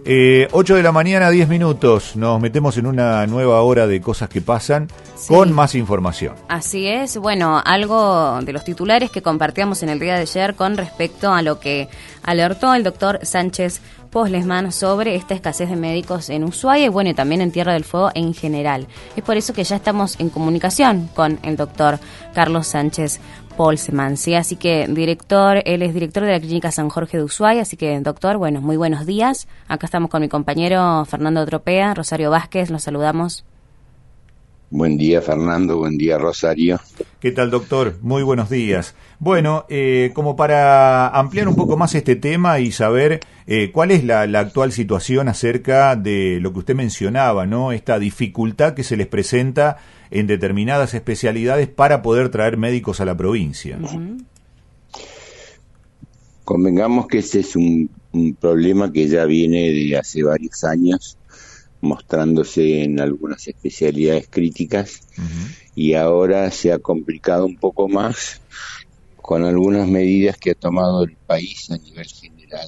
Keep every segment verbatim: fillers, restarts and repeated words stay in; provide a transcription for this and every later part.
Eh, ocho de la mañana, diez minutos. Nos metemos en una nueva hora de cosas que pasan, sí, con más información. Así es. Bueno, algo de los titulares que compartíamos en el día de ayer con respecto a lo que alertó el doctor Sánchez Poslesman sobre esta escasez de médicos en Ushuaia y bueno, y también en Tierra del Fuego en general. Es por eso que ya estamos en comunicación con el doctor Carlos Sánchez Poslesman, ¿sí? Así que director, él es director de la Clínica San Jorge de Ushuaia, así que doctor, bueno, muy buenos días. Acá estamos con mi compañero Fernando Tropea, Rosario Vázquez, los saludamos. Buen día, Fernando, buen día, Rosario. ¿Qué tal, doctor? Muy buenos días. Bueno, eh, como para ampliar un poco más este tema y saber eh, cuál es la, la actual situación acerca de lo que usted mencionaba, ¿no? Esta dificultad que se les presenta en determinadas especialidades para poder traer médicos a la provincia. Uh-huh. Convengamos que ese es un, un problema que ya viene de hace varios años, mostrándose en algunas especialidades críticas, uh-huh, y ahora se ha complicado un poco más con algunas medidas que ha tomado el país a nivel general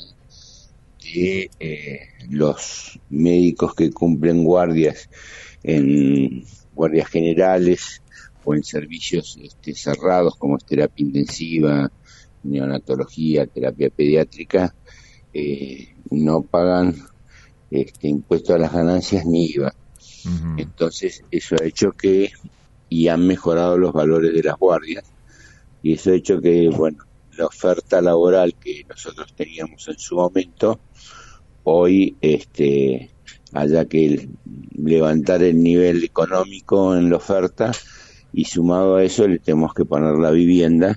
de eh, los médicos que cumplen guardias en guardias generales o en servicios este, cerrados como es terapia intensiva, neonatología, terapia pediátrica, eh, no pagan Este, impuesto a las ganancias ni I V A. Uh-huh. Entonces eso ha hecho que, y han mejorado los valores de las guardias, y eso ha hecho que, bueno, la oferta laboral que nosotros teníamos en su momento, hoy este, haya que levantar el nivel económico en la oferta, y sumado a eso le tenemos que poner la vivienda,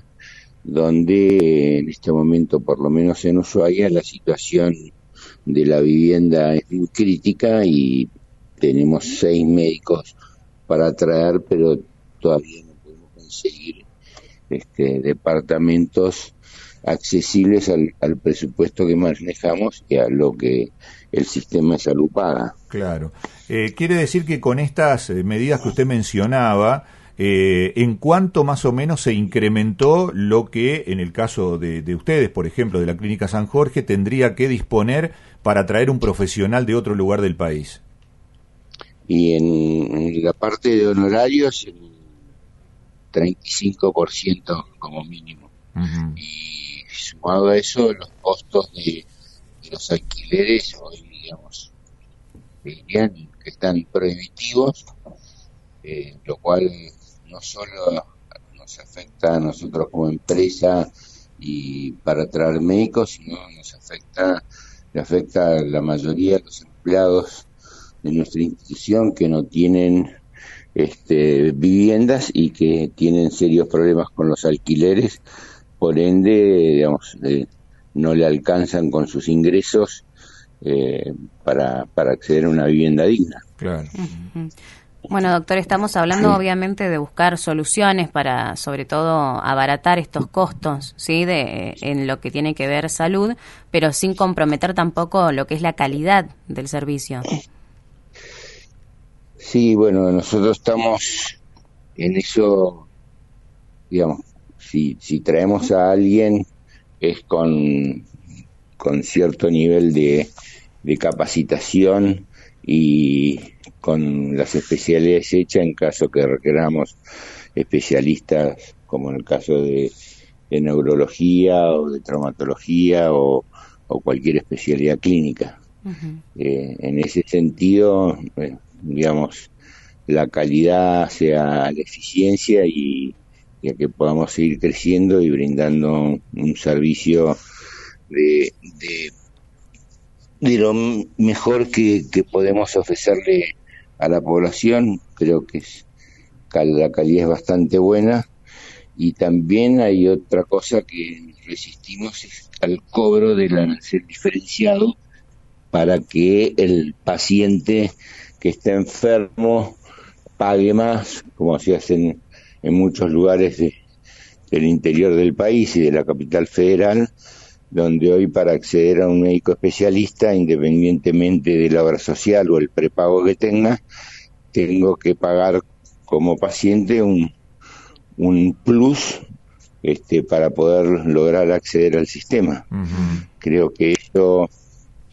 donde en este momento, por lo menos en Ushuaia, la situación de la vivienda es muy crítica y tenemos seis médicos para traer, pero todavía no podemos conseguir este, departamentos accesibles al, al presupuesto que manejamos y a lo que el sistema de salud paga. Claro. Eh, quiere decir que con estas medidas que usted mencionaba, Eh, ¿en cuánto más o menos se incrementó lo que, en el caso de, de ustedes, por ejemplo, de la Clínica San Jorge, tendría que disponer para traer un profesional de otro lugar del país? Y en, en la parte de honorarios, el treinta y cinco por ciento como mínimo. Uh-huh. Y sumado a eso, los costos de, de los alquileres, hoy, digamos, dirían que están prohibitivos, eh, lo cual no solo nos afecta a nosotros como empresa y para traer médicos, sino nos afecta, le afecta a la mayoría de los empleados de nuestra institución que no tienen este, viviendas y que tienen serios problemas con los alquileres, por ende, digamos, eh, no le alcanzan con sus ingresos eh, para, para acceder a una vivienda digna. Claro. Uh-huh. Bueno, doctor, estamos hablando obviamente de buscar soluciones para, sobre todo, abaratar estos costos, ¿sí?, de en lo que tiene que ver salud, pero sin comprometer tampoco lo que es la calidad del servicio. Sí, bueno, nosotros estamos en eso, digamos, si, si traemos a alguien es con, con cierto nivel de, de capacitación y con las especialidades hechas en caso que requeramos especialistas como en el caso de, de neurología o de traumatología o, o cualquier especialidad clínica. Uh-huh. Eh, en ese sentido, eh, digamos, la calidad sea la eficiencia y, y a que podamos seguir creciendo y brindando un servicio de, de, de lo mejor que, que podemos ofrecerle a la población. Creo que es, la calidad es bastante buena, y también hay otra cosa que resistimos es al cobro del arancel diferenciado para que el paciente que está enfermo pague más, como se hace en, en muchos lugares de, del interior del país y de la capital federal, donde hoy para acceder a un médico especialista, independientemente de la obra social o el prepago que tenga, tengo que pagar como paciente un, un plus este, para poder lograr acceder al sistema. Uh-huh. Creo que eso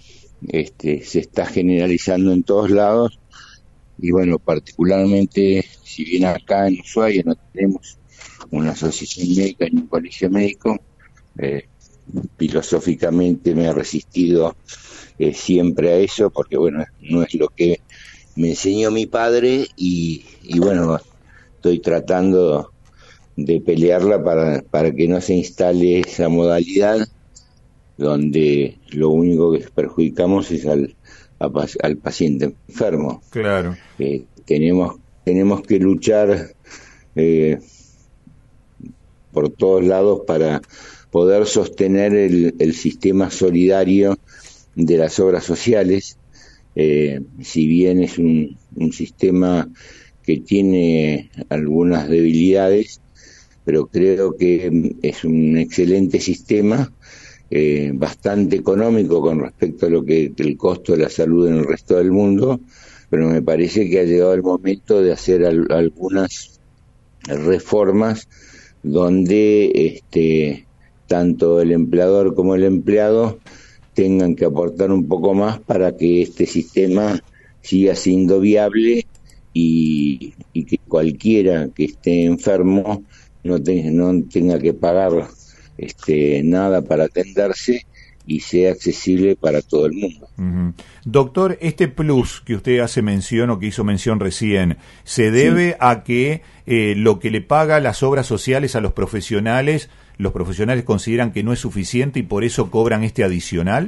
este, se está generalizando en todos lados. Y bueno, particularmente, si bien acá en Ushuaia no tenemos una asociación médica ni un colegio médico, eh, filosóficamente me he resistido eh, siempre a eso, porque bueno, no es lo que me enseñó mi padre, y, y bueno, estoy tratando de pelearla para, para que no se instale esa modalidad donde lo único que perjudicamos es al, a, al paciente enfermo. Claro. Eh, tenemos, tenemos que luchar eh, por todos lados para poder sostener el, el sistema solidario de las obras sociales, eh, si bien es un, un sistema que tiene algunas debilidades, pero creo que es un excelente sistema, eh, bastante económico con respecto a lo que el costo de la salud en el resto del mundo, pero me parece que ha llegado el momento de hacer al, algunas reformas donde este, tanto el empleador como el empleado tengan que aportar un poco más para que este sistema siga siendo viable y, y que cualquiera que esté enfermo no, te, no tenga que pagar este, nada para atenderse y sea accesible para todo el mundo. Uh-huh. Doctor, este plus que usted hace mención o que hizo mención recién, ¿se debe sí. a que eh, lo que le paga las obras sociales a los profesionales, los profesionales consideran que no es suficiente y por eso cobran este adicional?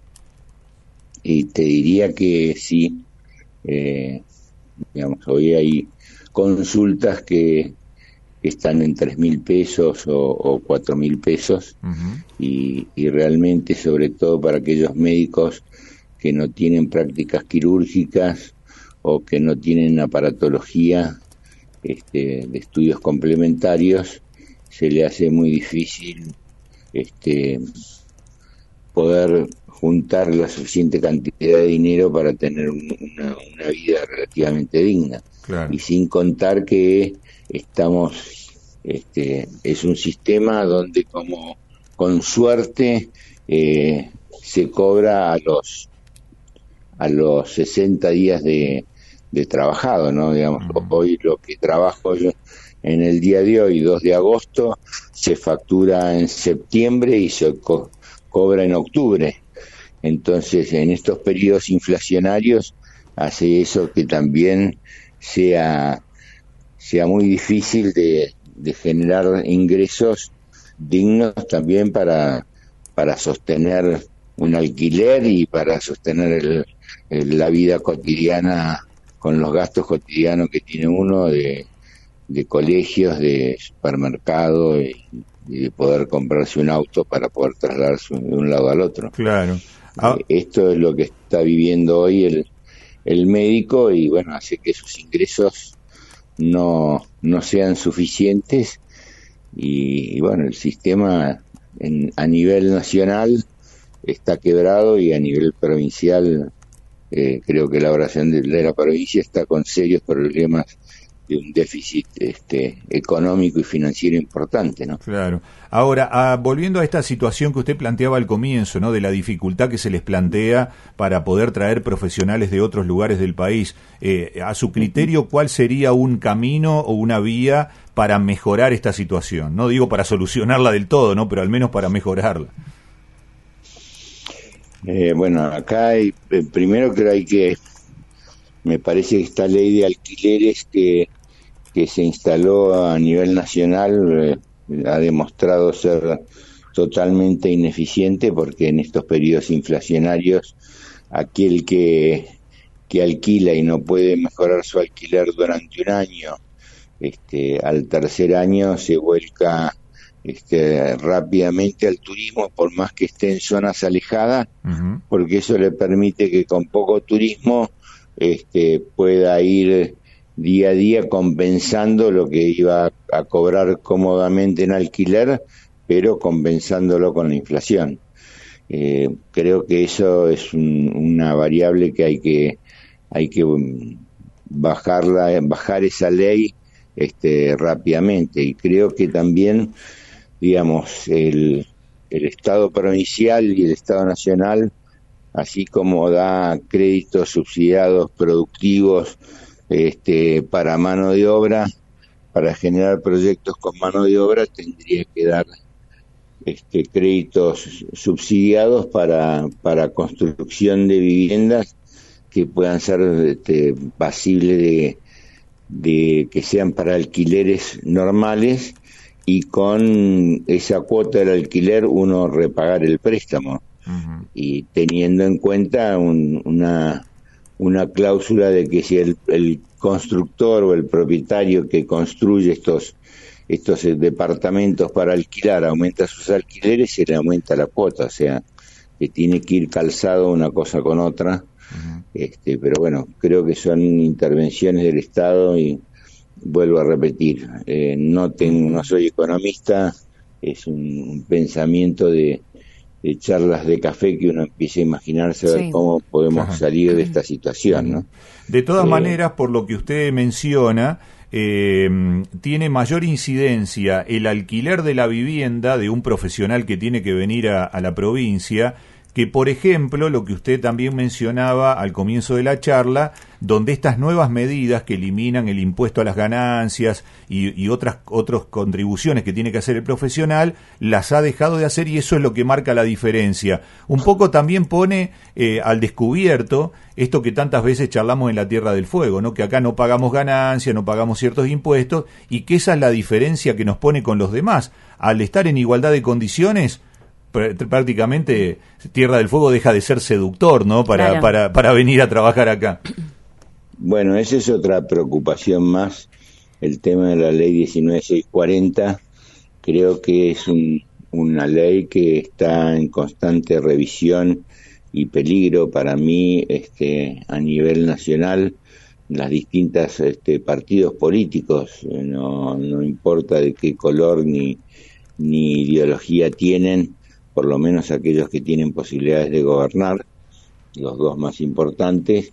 Y te diría que sí. Eh, digamos, hoy hay consultas que que están en tres mil pesos o, o cuatro mil pesos, uh-huh. y, y realmente, sobre todo para aquellos médicos que no tienen prácticas quirúrgicas o que no tienen aparatología este, de estudios complementarios, se le hace muy difícil este, poder juntar la suficiente cantidad de dinero para tener un, una, una vida relativamente digna. Claro. Y sin contar que estamos, este, es un sistema donde como con suerte eh, se cobra a los a los sesenta días de, de trabajado, ¿no? Digamos, uh-huh. Hoy lo que trabajo yo en el día de hoy, dos de agosto, se factura en septiembre y se co- cobra en octubre. Entonces, en estos periodos inflacionarios hace eso que también sea sea muy difícil de, de generar ingresos dignos también para, para sostener un alquiler y para sostener el, el, la vida cotidiana con los gastos cotidianos que tiene uno de, de colegios, de supermercado y, y de poder comprarse un auto para poder trasladarse de un lado al otro. Claro. Ah. Eh, esto es lo que está viviendo hoy el, el médico y bueno, hace que sus ingresos no no sean suficientes y, y bueno, el sistema en, a nivel nacional está quebrado y a nivel provincial eh, creo que la oración de, de la provincia está con serios problemas de un déficit este, económico y financiero importante, ¿no? Claro. Ahora, ah, volviendo a esta situación que usted planteaba al comienzo, ¿no? De la dificultad que se les plantea para poder traer profesionales de otros lugares del país, eh, a su criterio, ¿cuál sería un camino o una vía para mejorar esta situación? No digo para solucionarla del todo, ¿no? Pero al menos para mejorarla. Eh, bueno, acá hay, eh, primero creo hay que, me parece que esta ley de alquileres que, que se instaló a nivel nacional eh, ha demostrado ser totalmente ineficiente porque en estos periodos inflacionarios aquel que, que alquila y no puede mejorar su alquiler durante un año, este, al tercer año se vuelca este, rápidamente al turismo, por más que esté en zonas alejadas, uh-huh. porque eso le permite que con poco turismo este, pueda ir día a día compensando lo que iba a, a cobrar cómodamente en alquiler, pero compensándolo con la inflación. Eh, creo que eso es un, una variable que hay que hay que bajarla, bajar esa ley este, rápidamente, y creo que también, digamos, el, el Estado provincial y el Estado nacional así como da créditos subsidiados productivos este, para mano de obra, para generar proyectos con mano de obra, tendría que dar este, créditos subsidiados para, para construcción de viviendas que puedan ser este, pasibles de, de que sean para alquileres normales, y con esa cuota del alquiler uno repagar el préstamo. Uh-huh. Y teniendo en cuenta un, una, una cláusula de que si el, el constructor o el propietario que construye estos, estos departamentos para alquilar aumenta sus alquileres, se le aumenta la cuota, o sea, que tiene que ir calzado una cosa con otra. Uh-huh. Este, pero bueno, creo que son intervenciones del Estado y vuelvo a repetir, eh, no tengo, no soy economista, es un, un pensamiento de, de charlas de café que uno empieza a imaginarse sí. a ver cómo podemos Ajá. salir de esta situación, ¿no? De todas eh, maneras, por lo que usted menciona, eh, tiene mayor incidencia el alquiler de la vivienda de un profesional que tiene que venir a, a la provincia, que por ejemplo, lo que usted también mencionaba al comienzo de la charla, donde estas nuevas medidas que eliminan el impuesto a las ganancias y, y otras otras contribuciones que tiene que hacer el profesional, las ha dejado de hacer, y eso es lo que marca la diferencia. Un poco también pone eh, al descubierto esto que tantas veces charlamos en la Tierra del Fuego, ¿no? Que acá no pagamos ganancias, no pagamos ciertos impuestos, y que esa es la diferencia que nos pone con los demás. Al estar en igualdad de condiciones, prácticamente Tierra del Fuego deja de ser seductor, ¿no? Para, claro. para, para venir a trabajar acá. Bueno, esa es otra preocupación más, el tema de la ley diecinueve mil seiscientos cuarenta. Creo que es un, una ley que está en constante revisión y peligro para mí este, a nivel nacional. Las distintas este, partidos políticos, no, no importa de qué color ni, ni ideología tienen, por lo menos aquellos que tienen posibilidades de gobernar, los dos más importantes,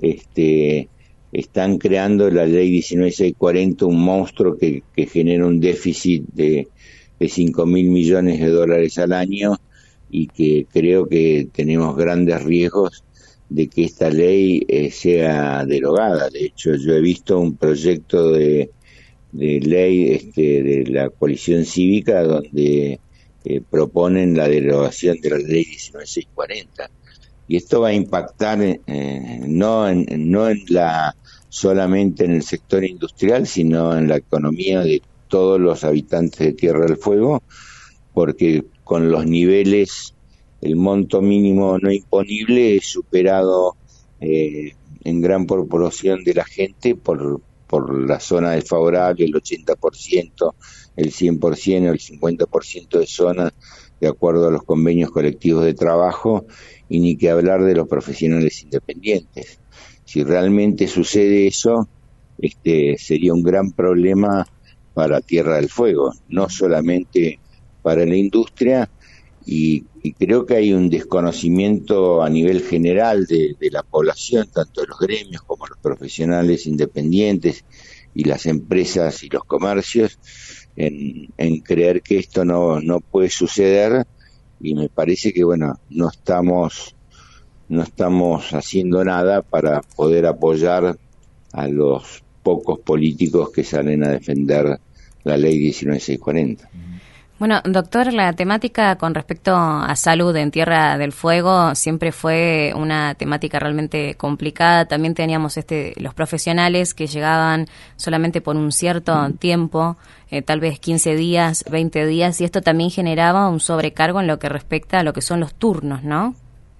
este, están creando la ley diecinueve mil seiscientos cuarenta, un monstruo que, que genera un déficit de, de cinco mil millones de dólares al año, y que creo que tenemos grandes riesgos de que esta ley eh, sea derogada. De hecho, yo he visto un proyecto de, de ley este, de la coalición cívica donde Eh, proponen la derogación de la ley diecinueve mil seiscientos cuarenta, y esto va a impactar eh, no en, no en la solamente en el sector industrial, sino en la economía de todos los habitantes de Tierra del Fuego, porque con los niveles, el monto mínimo no imponible es superado eh, en gran proporción de la gente por por la zona desfavorable, el ochenta por ciento, el cien por ciento, el cincuenta por ciento de zonas de acuerdo a los convenios colectivos de trabajo, y ni que hablar de los profesionales independientes. Si realmente sucede eso, este sería un gran problema para Tierra del Fuego, no solamente para la industria, y, y creo que hay un desconocimiento a nivel general de, de la población, tanto de los gremios como los profesionales independientes y las empresas y los comercios, en, en creer que esto no, no puede suceder, y me parece que bueno, no estamos, no estamos haciendo nada para poder apoyar a los pocos políticos que salen a defender la ley diecinueve mil seiscientos cuarenta. Bueno, doctor, la temática con respecto a salud en Tierra del Fuego siempre fue una temática realmente complicada. También teníamos este los profesionales que llegaban solamente por un cierto tiempo, eh, tal vez quince días, veinte días, y esto también generaba un sobrecargo en lo que respecta a lo que son los turnos, ¿no?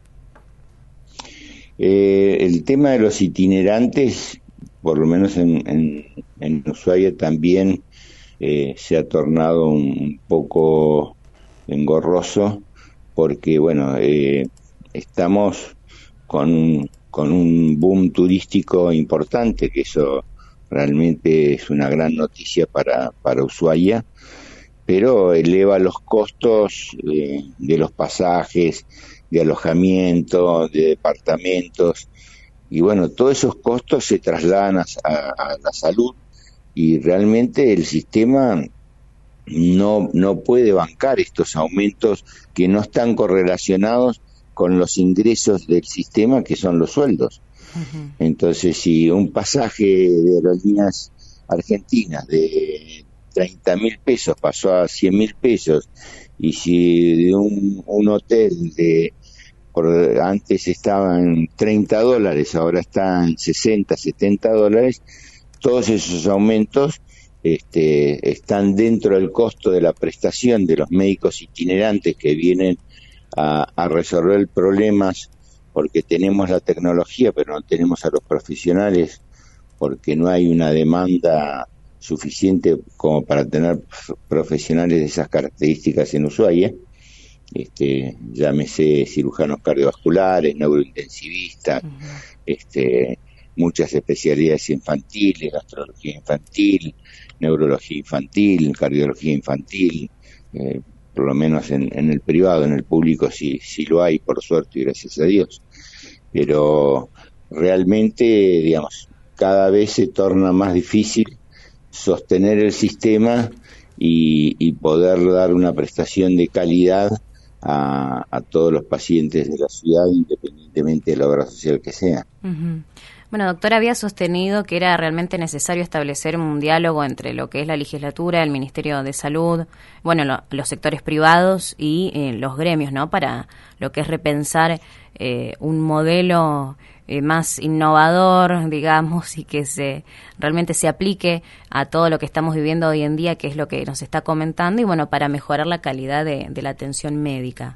Eh, el tema de los itinerantes, por lo menos en, en, en Ushuaia también, Eh, se ha tornado un, un poco engorroso, porque bueno, eh, estamos con, con un boom turístico importante, que eso realmente es una gran noticia para, para Ushuaia, pero eleva los costos eh, de los pasajes, de alojamiento, de departamentos, y bueno, todos esos costos se trasladan a, a, a la salud, y realmente el sistema no, no puede bancar estos aumentos que no están correlacionados con los ingresos del sistema, que son los sueldos. Uh-huh. Entonces, si un pasaje de aerolíneas argentinas de treinta mil pesos pasó a cien mil pesos, y si de un, un hotel de por, antes estaba en treinta dólares, ahora está en sesenta, setenta dólares, todos esos aumentos este, están dentro del costo de la prestación de los médicos itinerantes que vienen a, a resolver problemas, porque tenemos la tecnología pero no tenemos a los profesionales, porque no hay una demanda suficiente como para tener profesionales de esas características en Ushuaia. Este, llámese cirujanos cardiovasculares, neurointensivistas, uh-huh. este, muchas especialidades infantiles, gastrología infantil, neurología infantil, cardiología infantil, eh, por lo menos en, en el privado. En el público sí, sí lo hay, por suerte y gracias a Dios, pero realmente, digamos, cada vez se torna más difícil sostener el sistema y, y poder dar una prestación de calidad a, a todos los pacientes de la ciudad, independientemente de la obra social que sea. Uh-huh. Bueno, doctor, había sostenido que era realmente necesario establecer un diálogo entre lo que es la legislatura, el Ministerio de Salud, bueno, lo, los sectores privados y eh, los gremios, ¿no? Para lo que es repensar eh, un modelo eh, más innovador, digamos, y que se realmente se aplique a todo lo que estamos viviendo hoy en día, que es lo que nos está comentando, y bueno, para mejorar la calidad de, de la atención médica.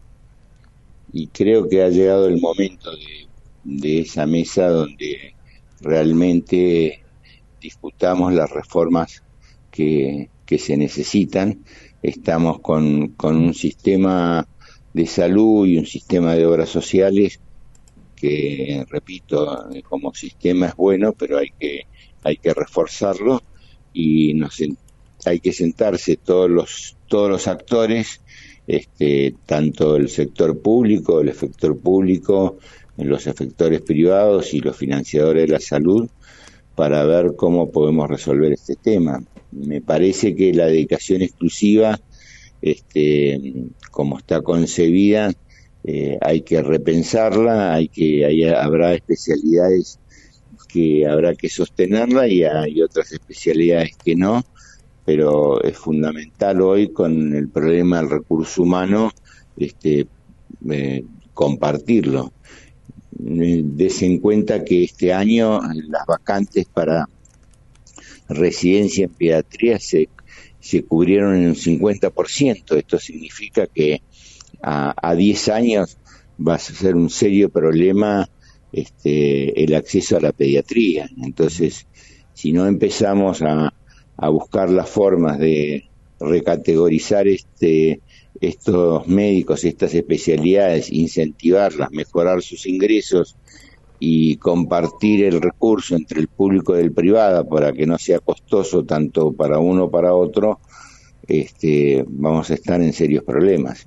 Y creo que ha llegado el momento de de esa mesa donde realmente discutamos las reformas que, que se necesitan. Estamos con, con un sistema de salud y un sistema de obras sociales que, repito, como sistema es bueno, pero hay que hay que reforzarlo, y nos hay que sentarse todos los todos los actores, este, tanto el sector público, el sector público, los efectores privados y los financiadores de la salud, para ver cómo podemos resolver este tema. Me parece que la dedicación exclusiva, este, como está concebida, eh, hay que repensarla, hay que hay, habrá especialidades que habrá que sostenerla y hay otras especialidades que no, pero es fundamental hoy, con el problema del recurso humano, este, eh, compartirlo. Des en cuenta que este año las vacantes para residencia en pediatría se, se cubrieron en un cincuenta por ciento. Esto significa que a, a diez años va a ser un serio problema este, el acceso a la pediatría. Entonces, si no empezamos a, a buscar las formas de recategorizar este estos médicos, estas especialidades, incentivarlas, mejorar sus ingresos y compartir el recurso entre el público y el privado para que no sea costoso tanto para uno como para otro, este, vamos a estar en serios problemas.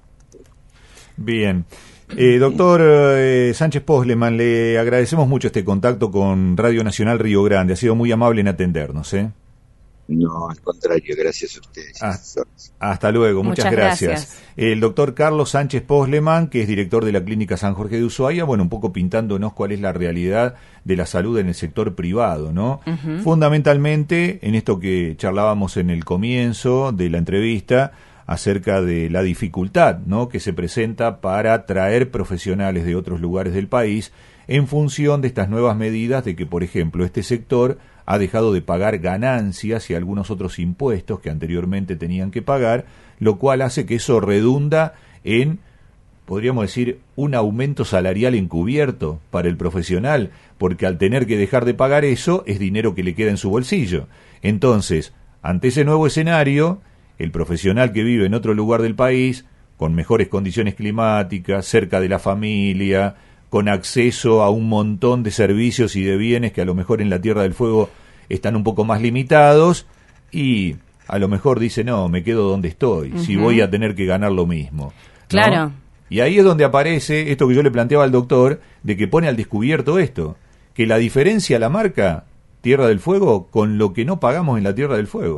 Bien. Eh, doctor eh, Sánchez Posleman, le agradecemos mucho este contacto con Radio Nacional Río Grande. Ha sido muy amable en atendernos, ¿eh? No, al contrario, gracias a ustedes. Ah, hasta luego, muchas, muchas gracias. gracias. El doctor Carlos Sánchez Posleman, que es director de la Clínica San Jorge de Ushuaia, bueno, un poco pintándonos cuál es la realidad de la salud en el sector privado, ¿no? Uh-huh. Fundamentalmente, en esto que charlábamos en el comienzo de la entrevista, acerca de la dificultad, ¿no?, que se presenta para traer profesionales de otros lugares del país en función de estas nuevas medidas de que, por ejemplo, este sector ha dejado de pagar ganancias y algunos otros impuestos que anteriormente tenían que pagar, lo cual hace que eso redunda en, podríamos decir, un aumento salarial encubierto para el profesional, porque al tener que dejar de pagar eso, es dinero que le queda en su bolsillo. Entonces, ante ese nuevo escenario, el profesional que vive en otro lugar del país, con mejores condiciones climáticas, cerca de la familia, con acceso a un montón de servicios y de bienes que a lo mejor en la Tierra del Fuego están un poco más limitados, y a lo mejor dice, no, me quedo donde estoy, uh-huh. si voy a tener que ganar lo mismo, ¿no? Claro. Y ahí es donde aparece esto que yo le planteaba al doctor, de que pone al descubierto esto, que la diferencia la marca Tierra del Fuego con lo que no pagamos en la Tierra del Fuego.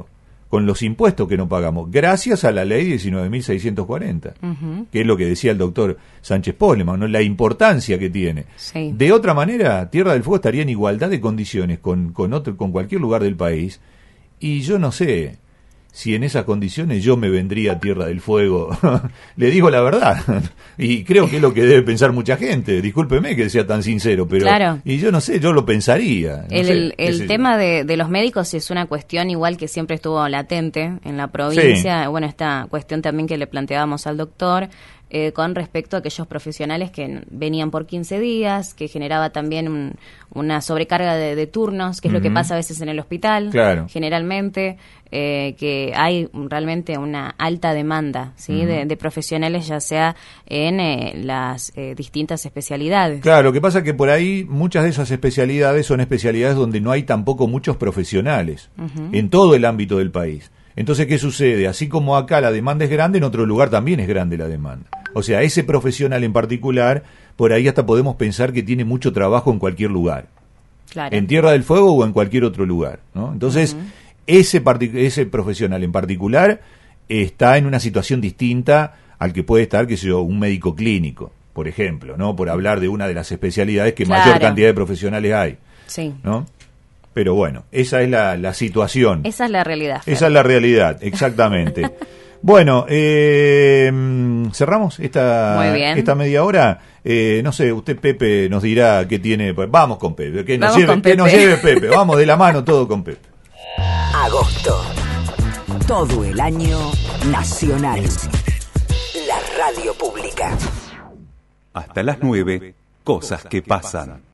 con los impuestos que no pagamos, gracias a la ley diecinueve mil seiscientos cuarenta, uh-huh. que es lo que decía el doctor Sánchez Posleman, ¿no? La importancia que tiene. Sí. De otra manera, Tierra del Fuego estaría en igualdad de condiciones con, con, otro, con cualquier lugar del país, y yo no sé si en esas condiciones yo me vendría a Tierra del Fuego. Le digo la verdad, y creo que es lo que debe pensar mucha gente, discúlpeme que sea tan sincero, pero claro. y yo no sé, yo lo pensaría. No el sé, el, el tema de, de los médicos es una cuestión igual que siempre estuvo latente en la provincia, sí. Bueno, esta cuestión también que le planteábamos al doctor, Eh, con respecto a aquellos profesionales que venían por quince días, que generaba también un, una sobrecarga de, de turnos, que es uh-huh. lo que pasa a veces en el hospital, claro. generalmente, eh, que hay realmente una alta demanda, ¿sí? Uh-huh. de, de profesionales, ya sea en eh, las eh, distintas especialidades. Claro, lo que pasa es que por ahí muchas de esas especialidades son especialidades donde no hay tampoco muchos profesionales, uh-huh. en todo el ámbito del país. Entonces, ¿qué sucede? Así como acá la demanda es grande, en otro lugar también es grande la demanda. O sea, ese profesional en particular, por ahí hasta podemos pensar que tiene mucho trabajo en cualquier lugar. Claro. En Tierra del Fuego o en cualquier otro lugar, ¿no? Entonces, uh-huh. ese, partic- ese profesional en particular está en una situación distinta al que puede estar, qué sé yo, un médico clínico, por ejemplo, ¿no? Por hablar de una de las especialidades que claro. mayor cantidad de profesionales hay. Sí. ¿No? Pero bueno, esa es la, la situación. Esa es la realidad. Fer. Esa es la realidad, exactamente. Bueno, eh, cerramos esta, Muy bien. esta media hora. Eh, no sé, usted, Pepe, nos dirá qué tiene. Pues, vamos con Pepe, que nos, vamos lleve, con que Pepe. nos lleve Pepe. Vamos de la mano todo con Pepe. Agosto. Todo el año nacional. La radio pública. Hasta las nueve, cosas que pasan.